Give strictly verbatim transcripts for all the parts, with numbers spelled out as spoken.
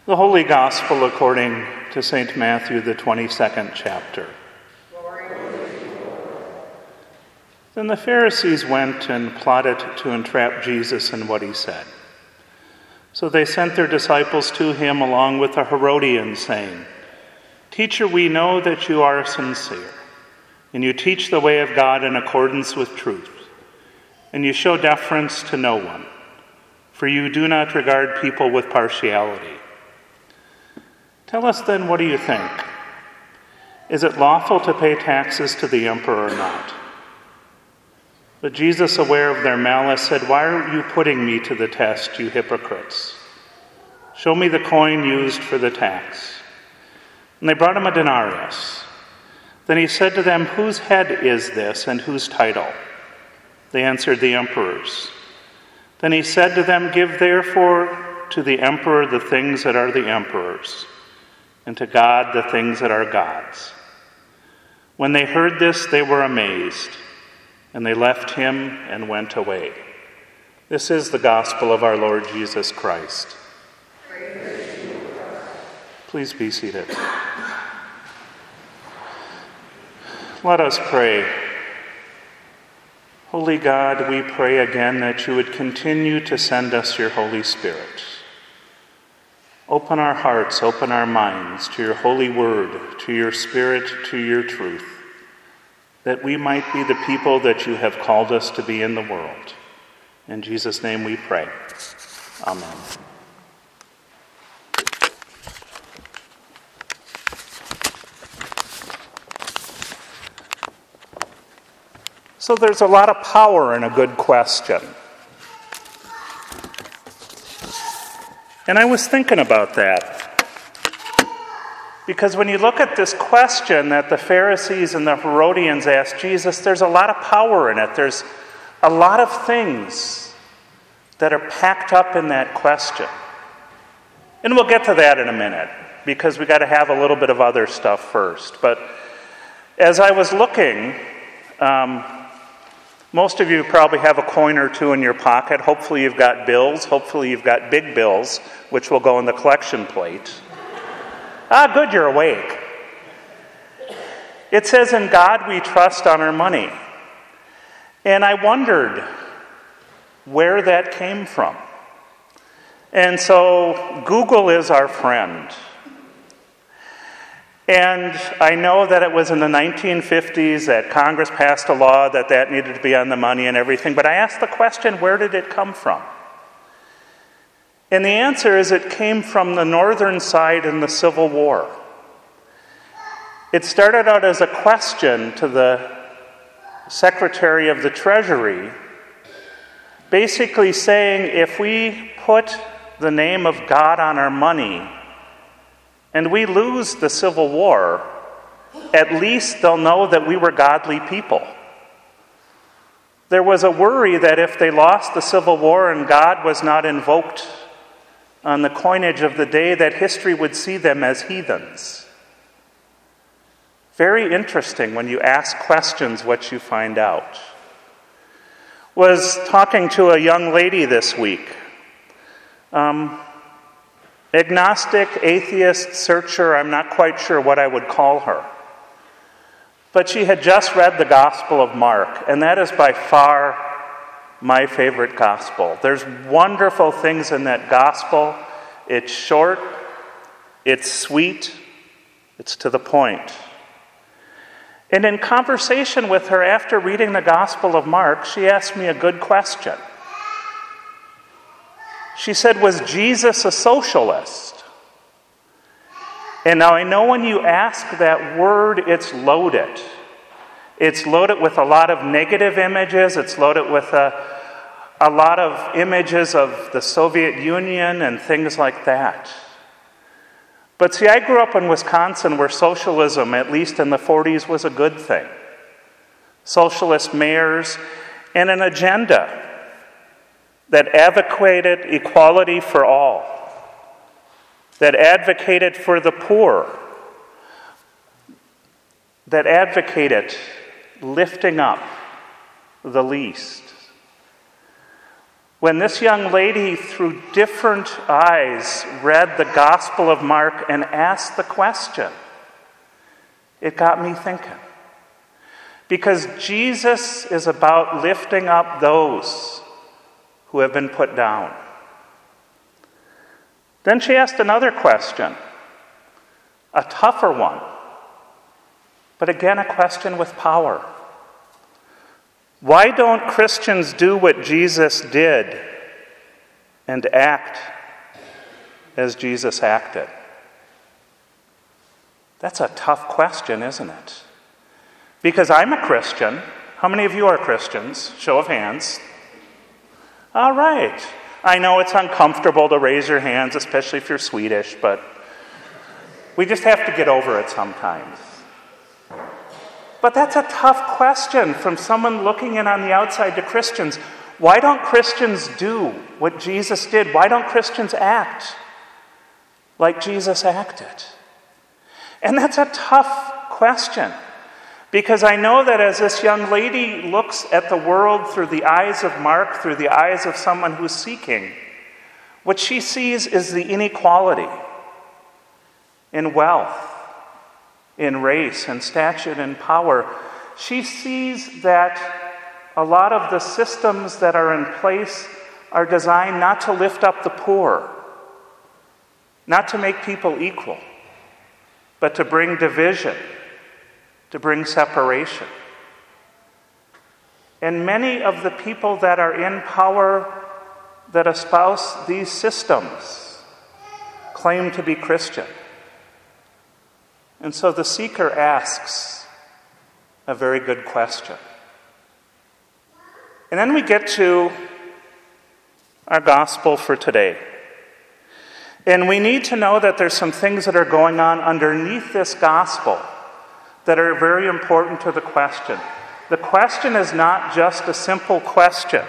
The Holy Gospel according to Saint Matthew, the twenty-second chapter. Then the Pharisees went and plotted to entrap Jesus in what he said. So they sent their disciples to him along with the Herodians, saying, "Teacher, we know that you are sincere, and you teach the way of God in accordance with truth, and you show deference to no one, for you do not regard people with partiality. Tell us then, what do you think? Is it lawful to pay taxes to the emperor or not?" But Jesus, aware of their malice, said, "Why are you putting me to the test, you hypocrites? Show me the coin used for the tax." And they brought him a denarius. Then he said to them, "Whose head is this, and whose title?" They answered, "The emperor's." Then he said to them, "Give therefore to the emperor the things that are the emperor's, and to God the things that are God's." When they heard this, they were amazed, and they left him and went away. This is the gospel of our Lord Jesus Christ. Please be seated. Let us pray. Holy God, we pray again that you would continue to send us your Holy Spirit. Open our hearts, open our minds to your holy word, to your Spirit, to your truth, that we might be the people that you have called us to be in the world. In Jesus' name we pray. Amen. So there's a lot of power in a good question. And I was thinking about that. Because when you look at this question that the Pharisees and the Herodians asked Jesus, there's a lot of power in it. There's a lot of things that are packed up in that question. And we'll get to that in a minute, because we got to have a little bit of other stuff first. But as I was looking, um, most of you probably have a coin or two in your pocket. Hopefully you've got bills. Hopefully you've got big bills, which will go in the collection plate. Ah, good, you're awake. It says, "In God we trust on our money." And I wondered where that came from. And so Google is our friend. And I know that it was in the nineteen fifties that Congress passed a law that that needed to be on the money and everything. But I asked the question, where did it come from? And the answer is it came from the northern side in the Civil War. It started out as a question to the Secretary of the Treasury, basically saying, if we put the name of God on our money and we lose the Civil War, at least they'll know that we were godly people. There was a worry that if they lost the Civil War and God was not invoked on the coinage of the day, that history would see them as heathens. Very interesting when you ask questions what you find out. Was talking to a young lady this week. Um, agnostic, atheist, searcher, I'm not quite sure what I would call her. But she had just read the Gospel of Mark, and that is by far my favorite gospel. There's wonderful things in that gospel. It's short, it's sweet, it's to the point. And in conversation with her after reading the Gospel of Mark, she asked me a good question. She said, was Jesus a socialist? And now I know when you ask that word, it's loaded. It's loaded with a lot of negative images. It's loaded with a, a lot of images of the Soviet Union and things like that. But see, I grew up in Wisconsin where socialism, at least in the forties, was a good thing. Socialist mayors and an agenda that advocated equality for all, that advocated for the poor, that advocated lifting up the least. When this young lady, through different eyes, read the Gospel of Mark and asked the question, it got me thinking. Because Jesus is about lifting up those who have been put down. Then she asked another question, a tougher one, but again a question with power. Why don't Christians do what Jesus did and act as Jesus acted? That's a tough question, isn't it? Because I'm a Christian. How many of you are Christians? Show of hands. All right. I know it's uncomfortable to raise your hands, especially if you're Swedish, but we just have to get over it sometimes. But that's a tough question from someone looking in on the outside to Christians. Why don't Christians do what Jesus did? Why don't Christians act like Jesus acted? And that's a tough question, because I know that as this young lady looks at the world through the eyes of Mark, through the eyes of someone who's seeking, what she sees is the inequality in wealth, in race and stature and power. She sees that a lot of the systems that are in place are designed not to lift up the poor, not to make people equal, but to bring division, to bring separation. And many of the people that are in power that espouse these systems claim to be Christian. And so the seeker asks a very good question. And then we get to our gospel for today. And we need to know that there's some things that are going on underneath this gospel that are very important to the question. The question is not just a simple question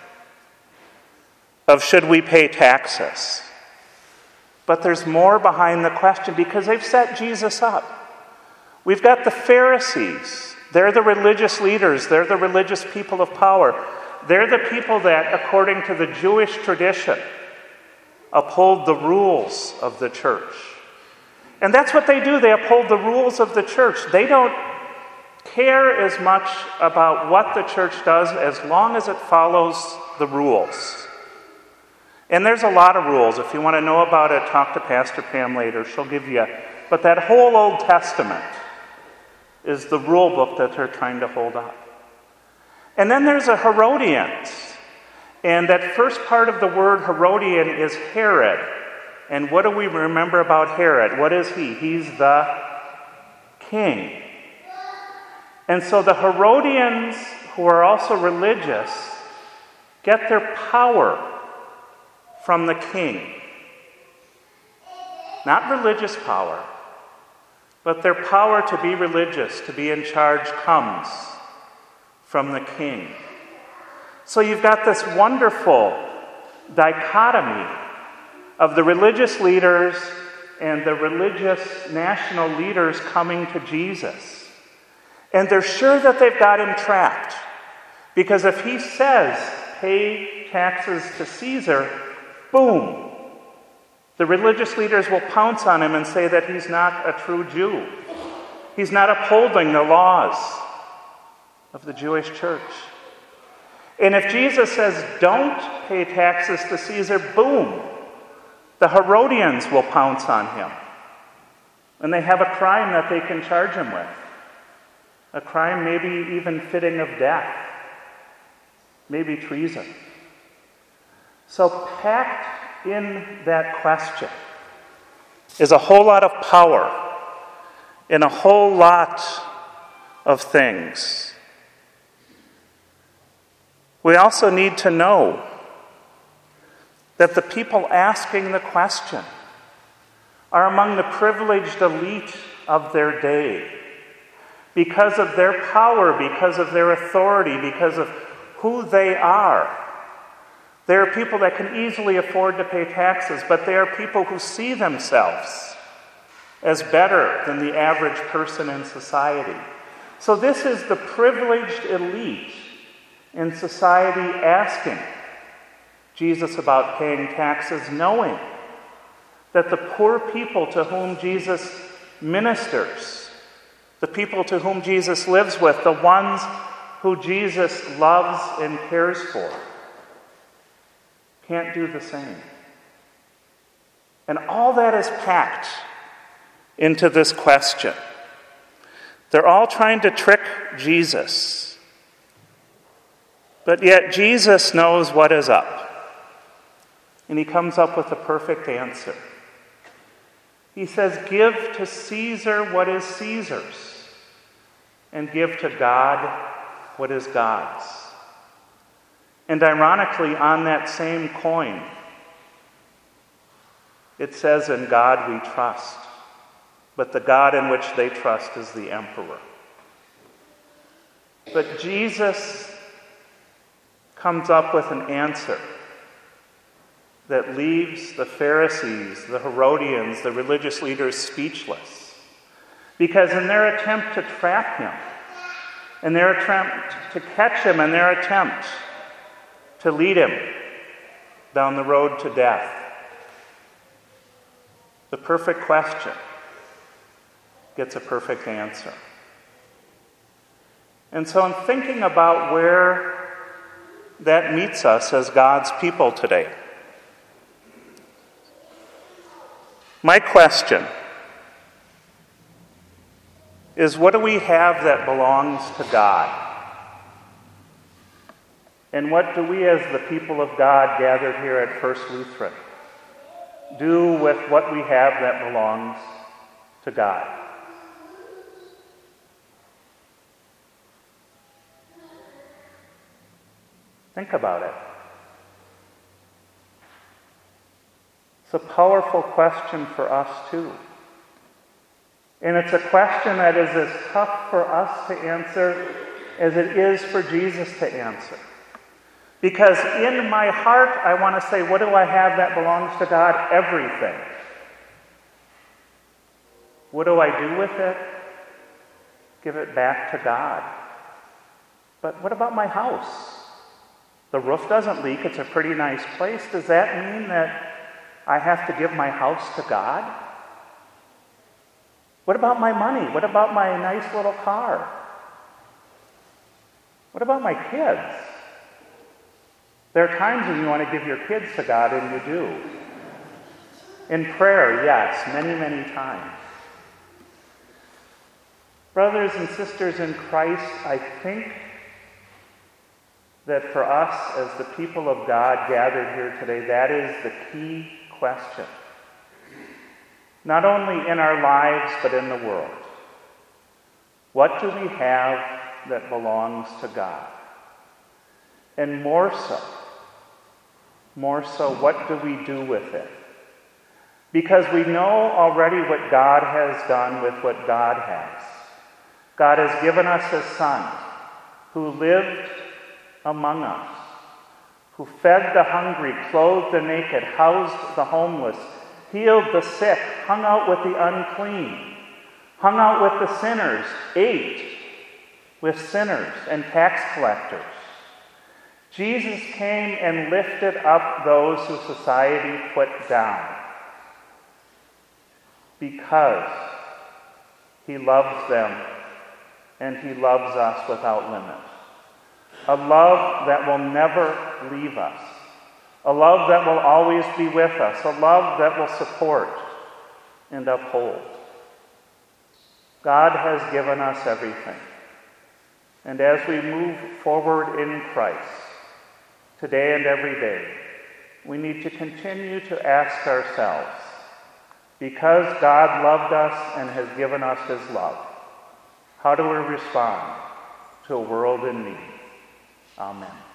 of should we pay taxes. But there's more behind the question, because they've set Jesus up. We've got the Pharisees. They're the religious leaders. They're the religious people of power. They're the people that, according to the Jewish tradition, uphold the rules of the church. And that's what they do. They uphold the rules of the church. They don't care as much about what the church does as long as it follows the rules. And there's a lot of rules. If you want to know about it, talk to Pastor Pam later. She'll give you. But that whole Old Testament is the rule book that they're trying to hold up. And then there's a Herodians. And that first part of the word Herodian is Herod. And what do we remember about Herod? What is he? He's the king. And so the Herodians, who are also religious, get their power from the king. Not religious power, but their power to be religious, to be in charge, comes from the king. So you've got this wonderful dichotomy of the religious leaders and the religious national leaders coming to Jesus. And they're sure that they've got him trapped, because if he says, pay taxes to Caesar, boom, the religious leaders will pounce on him and say that he's not a true Jew. He's not upholding the laws of the Jewish church. And if Jesus says, don't pay taxes to Caesar, boom, the Herodians will pounce on him. And they have a crime that they can charge him with. A crime maybe even fitting of death. Maybe treason. So packed in that question is a whole lot of power in a whole lot of things. We also need to know that the people asking the question are among the privileged elite of their day because of their power, because of their authority, because of who they are. There are people that can easily afford to pay taxes, but they are people who see themselves as better than the average person in society. So this is the privileged elite in society asking Jesus about paying taxes, knowing that the poor people to whom Jesus ministers, the people to whom Jesus lives with, the ones who Jesus loves and cares for, can't do the same. And all that is packed into this question. They're all trying to trick Jesus. But yet Jesus knows what is up. And he comes up with a perfect answer. He says, "Give to Caesar what is Caesar's, and give to God what is God's." And ironically, on that same coin, it says, "In God we trust." But the God in which they trust is the emperor. But Jesus comes up with an answer that leaves the Pharisees, the Herodians, the religious leaders speechless. Because in their attempt to trap him, in their attempt to catch him, in their attempt to lead him down the road to death, the perfect question gets a perfect answer. And so I'm thinking about where that meets us as God's people today. My question is, what do we have that belongs to God? And what do we as the people of God gathered here at First Lutheran do with what we have that belongs to God? Think about it. It's a powerful question for us too. And it's a question that is as tough for us to answer as it is for Jesus to answer. Because in my heart, I want to say, what do I have that belongs to God? Everything. What do I do with it? Give it back to God. But what about my house? The roof doesn't leak. It's a pretty nice place. Does that mean that I have to give my house to God? What about my money? What about my nice little car? What about my kids? There are times when you want to give your kids to God, and you do. In prayer, yes, many, many times. Brothers and sisters in Christ, I think that for us as the people of God gathered here today, that is the key question. Not only in our lives, but in the world. What do we have that belongs to God? And more so, more so, what do we do with it? Because we know already what God has done with what God has. God has given us His Son, who lived among us, who fed the hungry, clothed the naked, housed the homeless, healed the sick, hung out with the unclean, hung out with the sinners, ate with sinners and tax collectors. Jesus came and lifted up those who society put down because He loves them and He loves us without limit. A love that will never leave us. A love that will always be with us. A love that will support and uphold. God has given us everything. And as we move forward in Christ, today and every day, we need to continue to ask ourselves, because God loved us and has given us His love, how do we respond to a world in need? Amen.